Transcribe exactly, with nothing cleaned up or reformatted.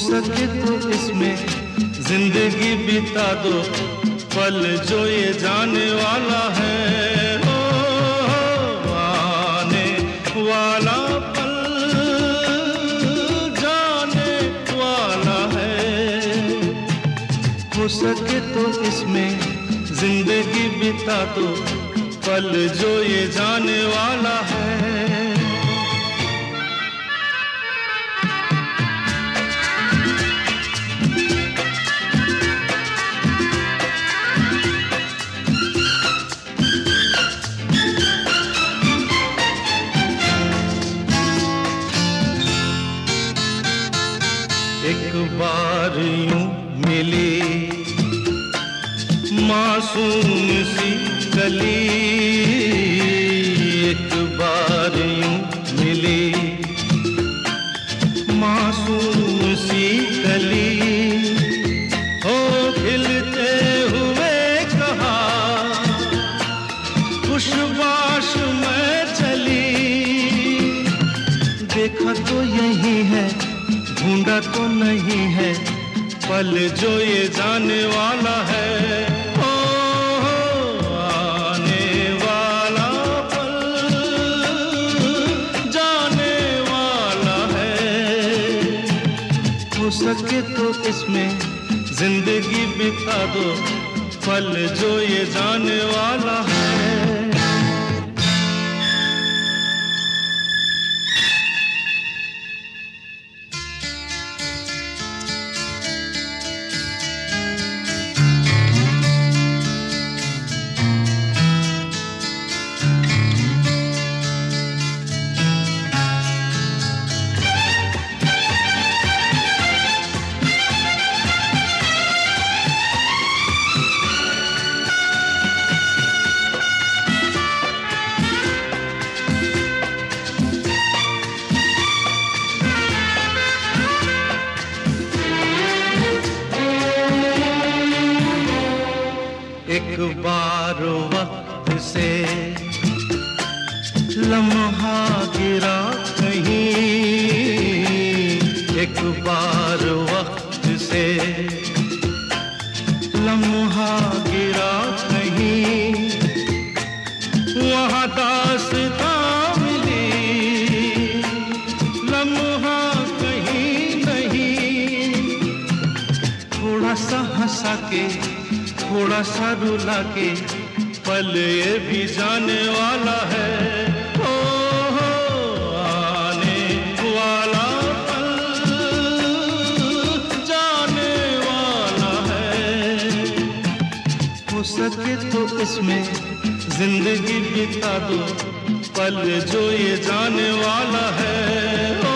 सके तो इसमें जिंदगी बिता दो, पल जो ये जाने वाला है। ओ, आने वाला पल जाने वाला है। हो सके तो इसमें जिंदगी बिता दो, पल जो ये जाने वाला है। एक बार यूं मिली मासूम सी कली, एक बार यूं मिली मासूम सी कली, हो खिलते हुए कहा खुशबाश में चली। देखा तो यही है, ढूंढा तो नहीं है, पल जो ये जाने वाला है। ओ, आने वाला पल जाने वाला है। हो सके तो इसमें जिंदगी बिता दो, पल जो ये जाने वाला है। एक बार वक्त से लम्हा गिरा कहीं, एक बार वक्त से लम्हा गिरा कहीं, वहाँ दास्तां मिली लम्हा कहीं नहीं। थोड़ा सा हंसा के थोड़ा सा रुला के, पल ये भी जाने वाला है। ओ, आने वाला पल जाने वाला है। हो सके तो इसमें जिंदगी बिता दो, पल जो ये जाने वाला है।